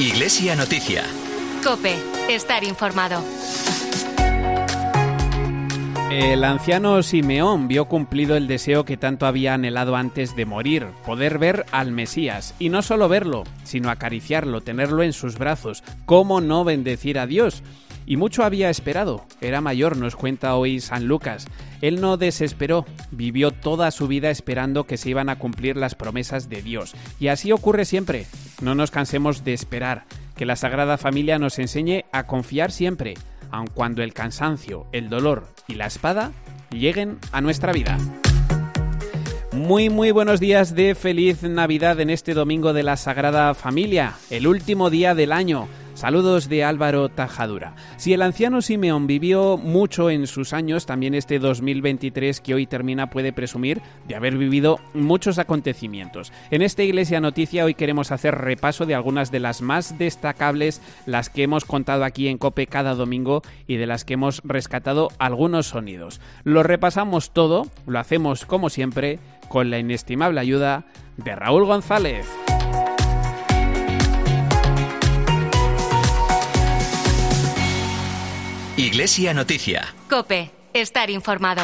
Iglesia Noticia. COPE. Estar informado. El anciano Simeón vio cumplido el deseo que tanto había anhelado antes de morir, poder ver al Mesías, y no solo verlo, sino acariciarlo, tenerlo en sus brazos. ¿Cómo no bendecir a Dios? Y mucho había esperado, era mayor, nos cuenta hoy San Lucas. Él no desesperó, vivió toda su vida esperando que se iban a cumplir las promesas de Dios. Y así ocurre siempre, no nos cansemos de esperar, que la Sagrada Familia nos enseñe a confiar siempre, aun cuando el cansancio, el dolor y la espada lleguen a nuestra vida. Muy buenos días de feliz Navidad en este domingo de la Sagrada Familia, el último día del año. Saludos de Álvaro Tajadura. Si el anciano Simeón vivió mucho en sus años, también este 2023 que hoy termina puede presumir de haber vivido muchos acontecimientos. En esta Iglesia Noticia hoy queremos hacer repaso de algunas de las más destacables, las que hemos contado aquí en COPE cada domingo y de las que hemos rescatado algunos sonidos. Lo repasamos todo, lo hacemos como siempre, con la inestimable ayuda de Raúl González. Iglesia Noticia. COPE. Estar informado.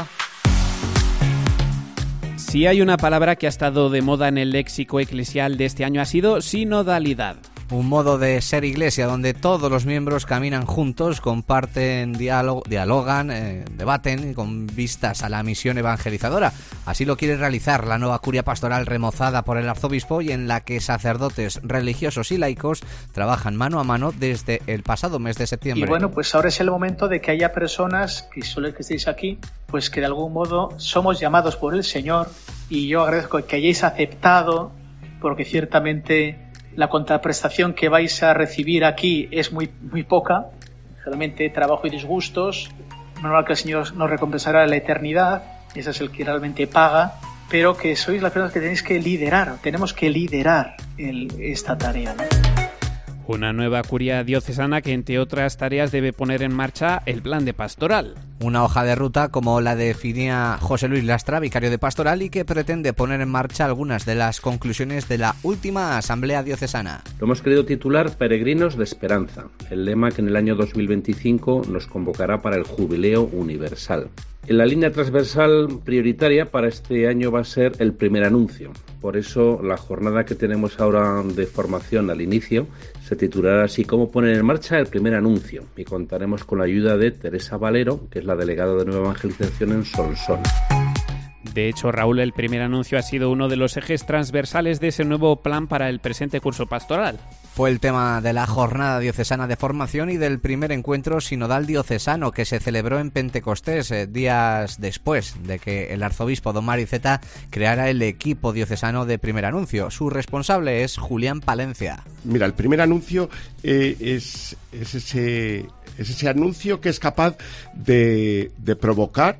Si hay una palabra que ha estado de moda en el léxico eclesial de este año ha sido sinodalidad. Un modo de ser iglesia donde todos los miembros caminan juntos, comparten, dialogan, debaten con vistas a la misión evangelizadora. Así lo quiere realizar la nueva curia pastoral remozada por el arzobispo y en la que sacerdotes religiosos y laicos trabajan mano a mano desde el pasado mes de septiembre. Y bueno, pues ahora es el momento de que haya personas, que solo que estéis aquí, pues que de algún modo somos llamados por el Señor, y yo agradezco que hayáis aceptado, porque ciertamente la contraprestación que vais a recibir aquí es muy poca, realmente trabajo y disgustos, normal que el Señor nos recompensará en la eternidad, ese es el que realmente paga, pero que sois las personas que tenéis que liderar, tenemos que liderar esta tarea, ¿no? Una nueva curia diocesana que, entre otras tareas, debe poner en marcha el plan de pastoral. Una hoja de ruta como la definía José Luis Lastra, vicario de pastoral, y que pretende poner en marcha algunas de las conclusiones de la última asamblea diocesana. Lo hemos querido titular Peregrinos de Esperanza, el lema que en el año 2025 nos convocará para el Jubileo Universal. En la línea transversal prioritaria para este año va a ser el primer anuncio. Por eso la jornada que tenemos ahora de formación al inicio se titulará así: ¿Cómo poner en marcha el primer anuncio? Y contaremos con la ayuda de Teresa Valero, que es la delegada de Nueva Evangelización en Solsón. De hecho, Raúl, el primer anuncio ha sido uno de los ejes transversales de ese nuevo plan para el presente curso pastoral. Fue el tema de la jornada diocesana de formación y del primer encuentro sinodal diocesano que se celebró en Pentecostés, días después de que el arzobispo don Mario Iceta creara el equipo diocesano de primer anuncio. Su responsable es Julián Palencia. Mira, el primer anuncio es ese anuncio que es capaz de provocar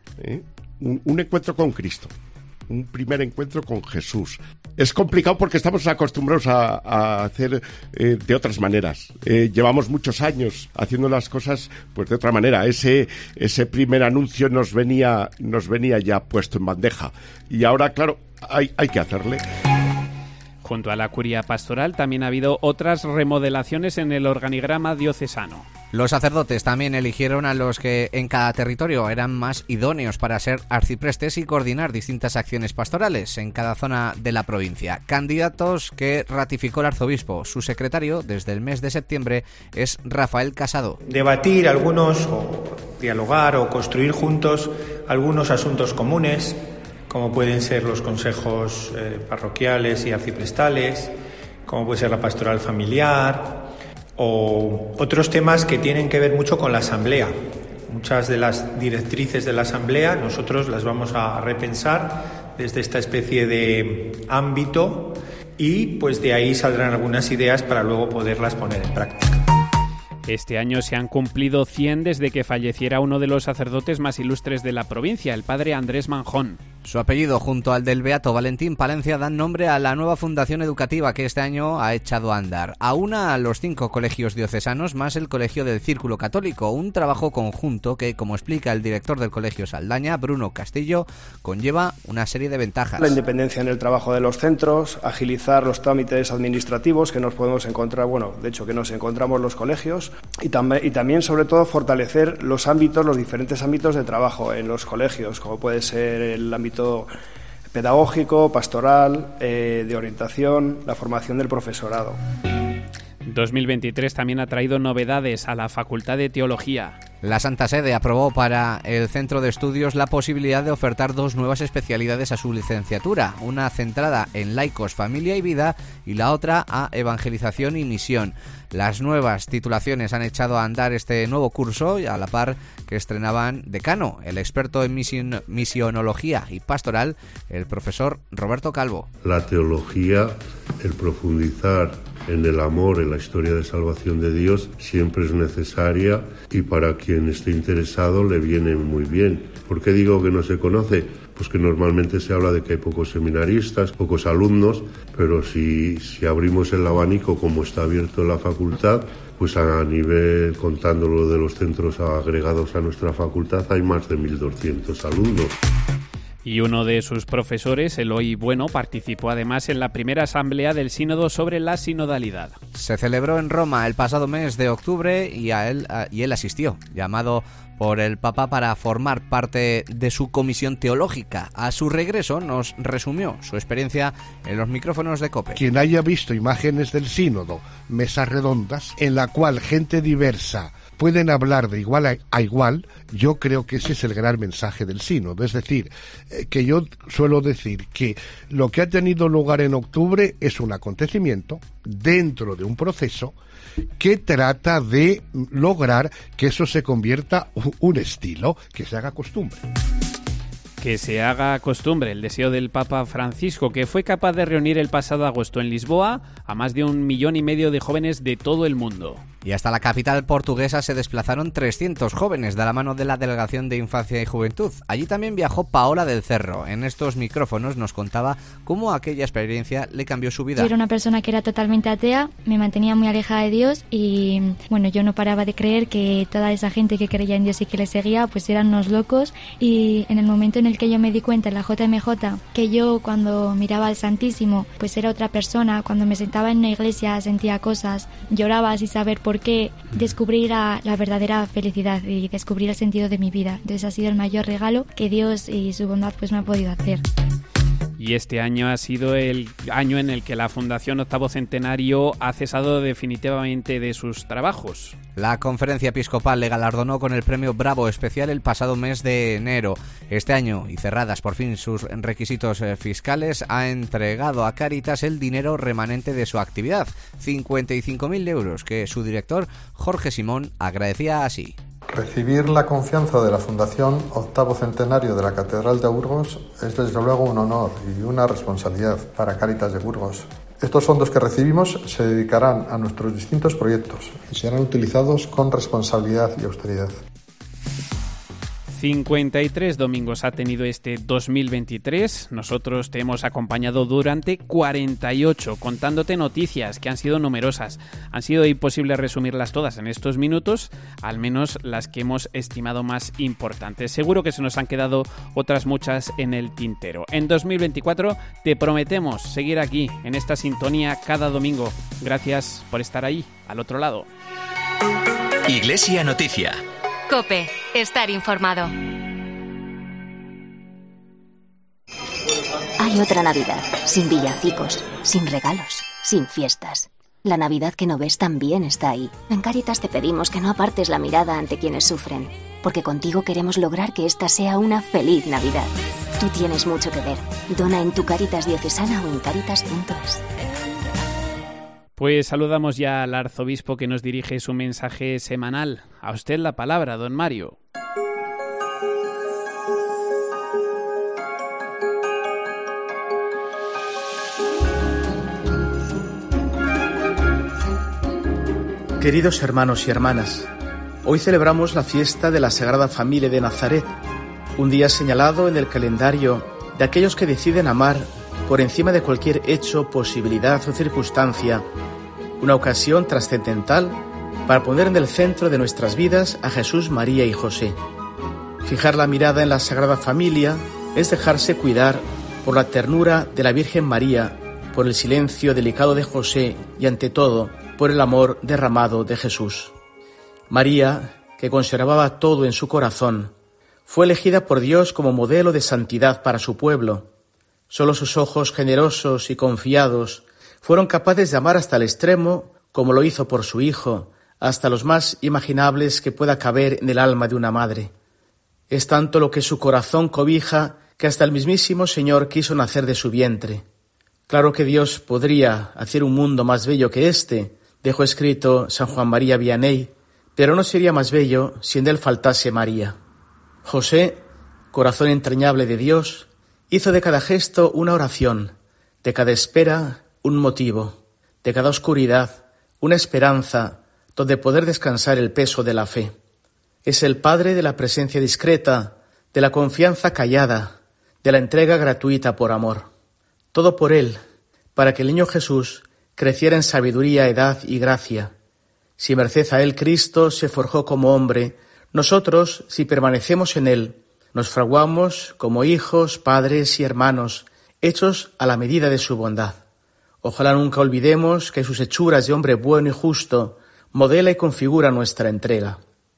un encuentro con Cristo, un primer encuentro con Jesús. Es complicado porque estamos acostumbrados a hacer de otras maneras. Llevamos muchos años haciendo las cosas pues de otra manera. Ese primer anuncio nos venía ya puesto en bandeja. Y ahora, claro, hay que hacerle. Junto a la curia pastoral también ha habido otras remodelaciones en el organigrama diocesano. Los sacerdotes también eligieron a los que en cada territorio eran más idóneos para ser arciprestes y coordinar distintas acciones pastorales en cada zona de la provincia. Candidatos que ratificó el arzobispo. Su secretario desde el mes de septiembre es Rafael Casado. Debatir algunos, o dialogar o construir juntos algunos asuntos comunes, como pueden ser los consejos parroquiales y arciprestales, como puede ser la pastoral familiar, o otros temas que tienen que ver mucho con la asamblea. Muchas de las directrices de la asamblea nosotros las vamos a repensar desde esta especie de ámbito y pues de ahí saldrán algunas ideas para luego poderlas poner en práctica. Este año se han cumplido 100 desde que falleciera uno de los sacerdotes más ilustres de la provincia, el padre Andrés Manjón. Su apellido, junto al del beato Valentín Palencia, dan nombre a la nueva fundación educativa que este año ha echado a andar. Aúna a los 5 colegios diocesanos más el Colegio del Círculo Católico, un trabajo conjunto que, como explica el director del Colegio Saldaña, Bruno Castillo, conlleva una serie de ventajas. La independencia en el trabajo de los centros, agilizar los trámites administrativos que nos podemos encontrar, de hecho que nos encontramos los colegios, y también sobre todo fortalecer los diferentes ámbitos de trabajo en los colegios, como puede ser el ámbito pedagógico, pastoral, de orientación, la formación del profesorado. 2023 también ha traído novedades a la Facultad de Teología. La Santa Sede aprobó para el Centro de Estudios la posibilidad de ofertar 2 nuevas especialidades a su licenciatura, una centrada en laicos, familia y vida y la otra a evangelización y misión. Las nuevas titulaciones han echado a andar este nuevo curso y a la par que estrenaban decano, el experto en misionología y pastoral, el profesor Roberto Calvo. La teología, el profundizar en el amor, en la historia de salvación de Dios, siempre es necesaria y para quien esté interesado le viene muy bien. ¿Por qué digo que no se conoce? Pues que normalmente se habla de que hay pocos seminaristas, pocos alumnos, pero si abrimos el abanico como está abierto en la facultad, pues a nivel, contándolo de los centros agregados a nuestra facultad, hay más de 1.200 alumnos. Y uno de sus profesores, Eloy Bueno, participó además en la primera asamblea del Sínodo sobre la sinodalidad. Se celebró en Roma el pasado mes de octubre y él asistió, llamado por el Papa para formar parte de su comisión teológica. A su regreso nos resumió su experiencia en los micrófonos de COPE. Quien haya visto imágenes del sínodo, mesas redondas, en la cual gente diversa pueden hablar de igual a igual, yo creo que ese es el gran mensaje del sínodo. Es decir, que yo suelo decir que lo que ha tenido lugar en octubre es un acontecimiento dentro de un proceso que trata de lograr que eso se convierta un estilo, que se haga costumbre. Que se haga costumbre, el deseo del Papa Francisco, que fue capaz de reunir el pasado agosto en Lisboa a más de 1,5 millones de jóvenes de todo el mundo. Y hasta la capital portuguesa se desplazaron 300 jóvenes de la mano de la Delegación de Infancia y Juventud. Allí también viajó Paola del Cerro. En estos micrófonos nos contaba cómo aquella experiencia le cambió su vida. Yo era una persona que era totalmente atea, me mantenía muy alejada de Dios y yo no paraba de creer que toda esa gente que creía en Dios y que le seguía pues eran unos locos, y en el momento en el que yo me di cuenta en la JMJ que yo cuando miraba al Santísimo pues era otra persona, cuando me sentaba en una iglesia sentía cosas, lloraba sin saber por qué, descubrí la verdadera felicidad y descubrí el sentido de mi vida. Entonces ha sido el mayor regalo que Dios y su bondad pues me ha podido hacer. Y este año ha sido el año en el que la Fundación Octavo Centenario ha cesado definitivamente de sus trabajos. La Conferencia Episcopal le galardonó con el premio Bravo Especial el pasado mes de enero. Este año, y cerradas por fin sus requisitos fiscales, ha entregado a Cáritas el dinero remanente de su actividad, 55.000 euros, que su director, Jorge Simón, agradecía así. Recibir la confianza de la Fundación Octavo Centenario de la Catedral de Burgos es desde luego un honor y una responsabilidad para Cáritas de Burgos. Estos fondos que recibimos se dedicarán a nuestros distintos proyectos y serán utilizados con responsabilidad y austeridad. 53 domingos ha tenido este 2023. Nosotros te hemos acompañado durante 48, contándote noticias que han sido numerosas. Han sido imposible resumirlas todas en estos minutos, al menos las que hemos estimado más importantes. Seguro que se nos han quedado otras muchas en el tintero. En 2024 te prometemos seguir aquí, en esta sintonía, cada domingo. Gracias por estar ahí, al otro lado. Iglesia Noticia. COPE. Estar informado. Hay otra Navidad, sin villancicos, sin regalos, sin fiestas. La Navidad que no ves también está ahí. En Cáritas te pedimos que no apartes la mirada ante quienes sufren, porque contigo queremos lograr que esta sea una feliz Navidad. Tú tienes mucho que ver. Dona en tu Cáritas diocesana o en cáritas.es. Pues saludamos ya al arzobispo que nos dirige su mensaje semanal. A usted la palabra, don Mario. Queridos hermanos y hermanas, hoy celebramos la fiesta de la Sagrada Familia de Nazaret, un día señalado en el calendario de aquellos que deciden amar por encima de cualquier hecho, posibilidad o circunstancia, una ocasión trascendental para poner en el centro de nuestras vidas a Jesús, María y José. Fijar la mirada en la Sagrada Familia es dejarse cuidar por la ternura de la Virgen María, por el silencio delicado de José y, ante todo, por el amor derramado de Jesús. María, que conservaba todo en su corazón, fue elegida por Dios como modelo de santidad para su pueblo. Solo sus ojos generosos y confiados fueron capaces de amar hasta el extremo, como lo hizo por su Hijo, hasta los más imaginables que pueda caber en el alma de una madre. Es tanto lo que su corazón cobija que hasta el mismísimo Señor quiso nacer de su vientre. Claro que Dios podría hacer un mundo más bello que este, dejó escrito San Juan María Vianney, pero no sería más bello si en él faltase María. José, corazón entrañable de Dios, hizo de cada gesto una oración, de cada espera un motivo, de cada oscuridad una esperanza donde poder descansar el peso de la fe. Es el Padre de la presencia discreta, de la confianza callada, de la entrega gratuita por amor. Todo por Él, para que el niño Jesús creciera en sabiduría, edad y gracia. Si merced a Él Cristo se forjó como hombre, nosotros, si permanecemos en Él, nos fraguamos como hijos, padres y hermanos, hechos a la medida de su bondad. Ojalá nunca olvidemos que sus hechuras de hombre bueno y justo modela y configura nuestra entrega.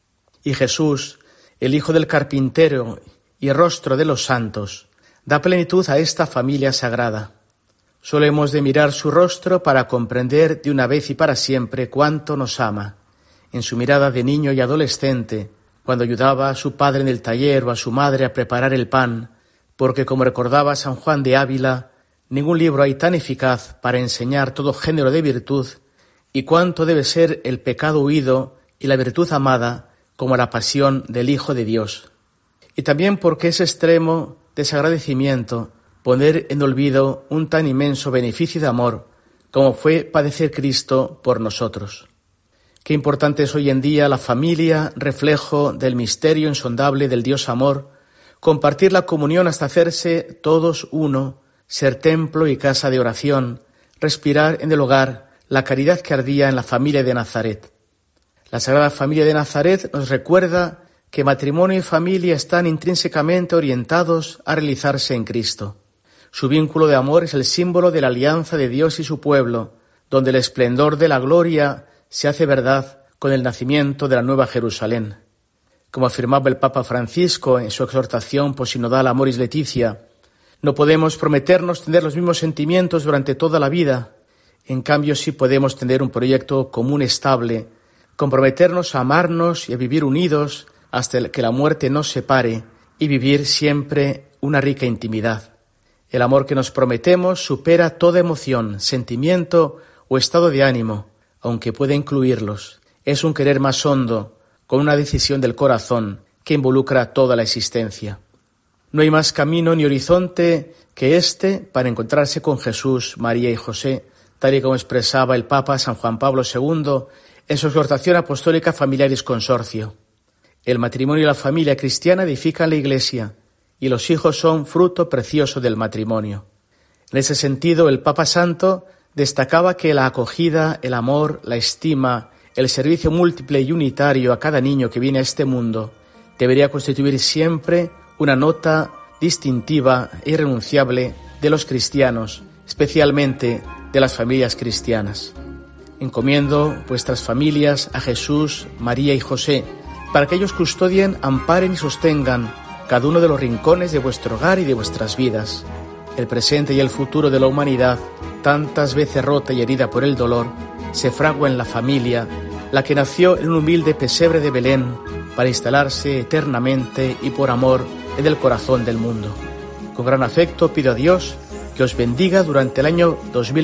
Y Jesús, el Hijo del Carpintero y rostro de los santos, da plenitud a esta familia sagrada. Solo hemos de mirar su rostro para comprender de una vez y para siempre cuánto nos ama. En su mirada de niño y adolescente, cuando ayudaba a su padre en el taller o a su madre a preparar el pan, porque como recordaba San Juan de Ávila, ningún libro hay tan eficaz para enseñar todo género de virtud, y cuánto debe ser el pecado huido y la virtud amada como la pasión del Hijo de Dios. Y también porque es extremo desagradecimiento poner en olvido un tan inmenso beneficio de amor como fue padecer Cristo por nosotros. Qué importante es hoy en día la familia, reflejo del misterio insondable del Dios amor, compartir la comunión hasta hacerse todos uno, ser templo y casa de oración, respirar en el hogar la caridad que ardía en la familia de Nazaret. La Sagrada Familia de Nazaret nos recuerda que matrimonio y familia están intrínsecamente orientados a realizarse en Cristo. Su vínculo de amor es el símbolo de la alianza de Dios y su pueblo, donde el esplendor de la gloria se hace verdad con el nacimiento de la Nueva Jerusalén. Como afirmaba el Papa Francisco en su exhortación posinodal Amoris Laetitia, no podemos prometernos tener los mismos sentimientos durante toda la vida. En cambio, sí podemos tener un proyecto común estable, comprometernos a amarnos y a vivir unidos hasta que la muerte nos separe y vivir siempre una rica intimidad. El amor que nos prometemos supera toda emoción, sentimiento o estado de ánimo, aunque pueda incluirlos. Es un querer más hondo, con una decisión del corazón que involucra toda la existencia. No hay más camino ni horizonte que este para encontrarse con Jesús, María y José, tal y como expresaba el Papa San Juan Pablo II en su exhortación apostólica Familiaris Consortio. El matrimonio y la familia cristiana edifican la Iglesia, y los hijos son fruto precioso del matrimonio. En ese sentido, el Papa Santo destacaba que la acogida, el amor, la estima, el servicio múltiple y unitario a cada niño que viene a este mundo debería constituir siempre una nota distintiva e irrenunciable de los cristianos, especialmente de las familias cristianas. Encomiendo vuestras familias a Jesús, María y José, para que ellos custodien, amparen y sostengan cada uno de los rincones de vuestro hogar y de vuestras vidas. El presente y el futuro de la humanidad, tantas veces rota y herida por el dolor, se fragua en la familia, la que nació en un humilde pesebre de Belén para instalarse eternamente y por amor en el corazón del mundo. Con gran afecto pido a Dios que os bendiga durante el año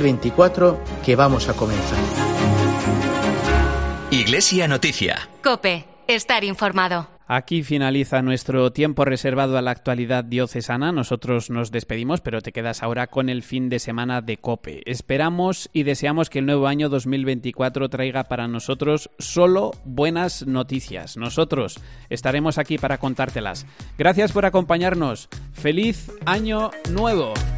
2024 que vamos a comenzar. Iglesia Noticia. COPE. Estar informado. Aquí finaliza nuestro tiempo reservado a la actualidad diocesana. Nosotros nos despedimos, pero te quedas ahora con el fin de semana de COPE. Esperamos y deseamos que el nuevo año 2024 traiga para nosotros solo buenas noticias. Nosotros estaremos aquí para contártelas. Gracias por acompañarnos. ¡Feliz Año Nuevo!